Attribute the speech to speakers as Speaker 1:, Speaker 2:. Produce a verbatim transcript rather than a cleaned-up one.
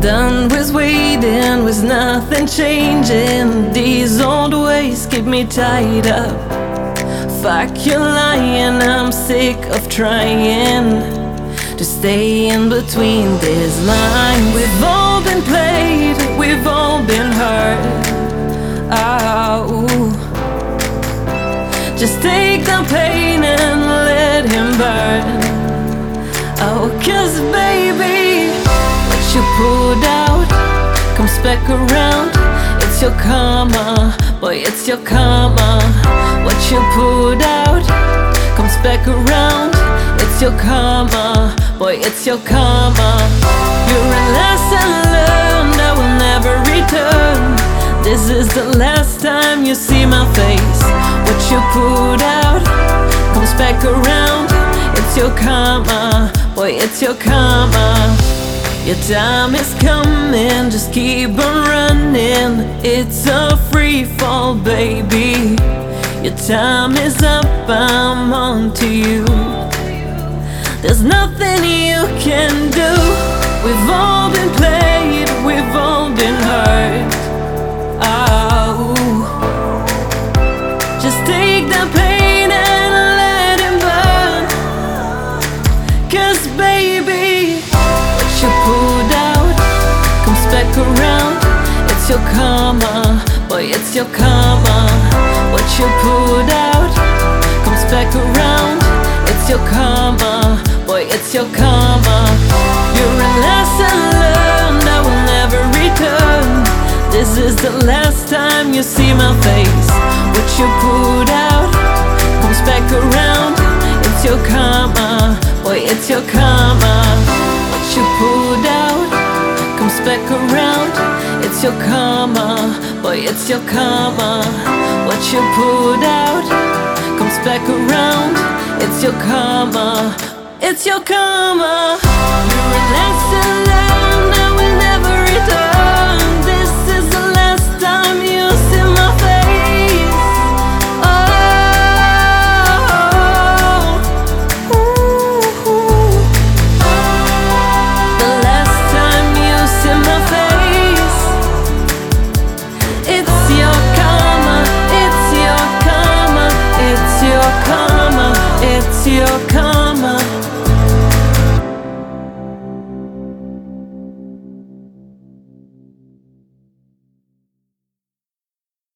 Speaker 1: done with waiting, with nothing changing. These old ways keep me tied up. Fuck you lying, I'm sick of trying to stay in between this line. We've all been played, we've all been hurt. Oh, just take the pain and let him burn. Oh, cause baby, what you put out comes back around. It's your karma, boy, it's your karma. What you put out comes back around. It's your karma, boy, it's your karma. You're a lesson learned, I will never return. This is the last time you see my face. What you put out comes back around. It's your karma, boy, it's your karma. Your time is coming, just keep on running. It's a free fall, baby. Your time is up, I'm on to you. There's nothing you can do. We've all been played, we've all been hurt. Oh, just take the pain and let it burn. Cause baby, what you put out comes back around. It's your karma, boy, it's your karma. What you put out comes back around. It's your karma, boy, it's your karma. You're a lesson learned, I will never return. This is the last time you see my face. What you put out comes back around. It's your karma, boy, it's your karma. What you put out comes back around. It's your karma, boy, it's your karma. What you put out comes back around. It's your karma, it's your karma. You're a lesson learned, I will never return.